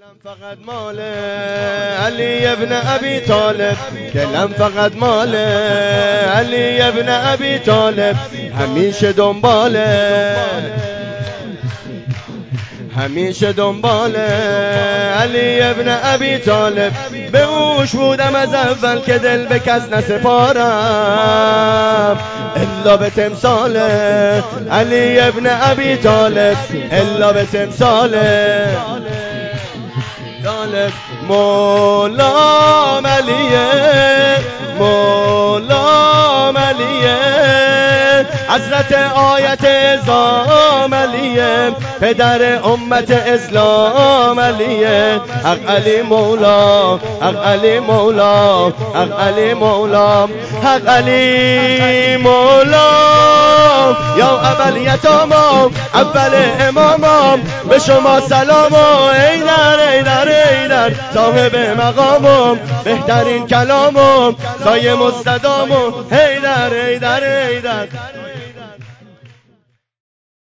فقط مال علی ابن ابی طالب، دلم فقط مال علی ابن ابی طالب، همیشه دنبال علی ابن ابی طالب. به اوش بودم از اول که دل به کس نسپارم، الا به تمثال علی ابن ابی طالب، الا به تمثال طالب. مولام علیه، مولام علیه، حضرت آیت اعظام علیه، پدر امت اسلام علیه. حق علی مولا، حق علی مولا، حق علی مولا، حق علی مولا. یا اول یتامام، اول امامام، به شما سلامم. ایدر ایدر ایدر صاحب مقامم، بهترین کلامم، سایه مستدامم. ایدر ایدر ایدر